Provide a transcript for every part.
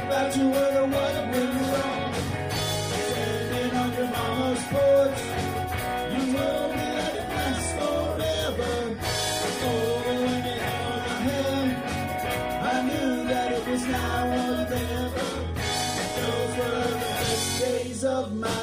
about you were the one that went wrong. Standing on your mama's porch, you told me that it lasts forever. Oh, when it held my hand, I knew that it was now or never. Those were the best days of my life.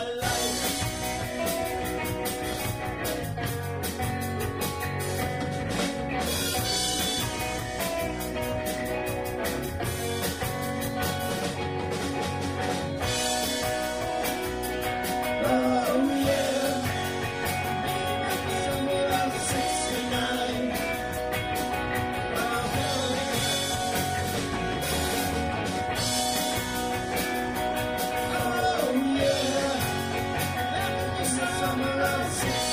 Summer of 69.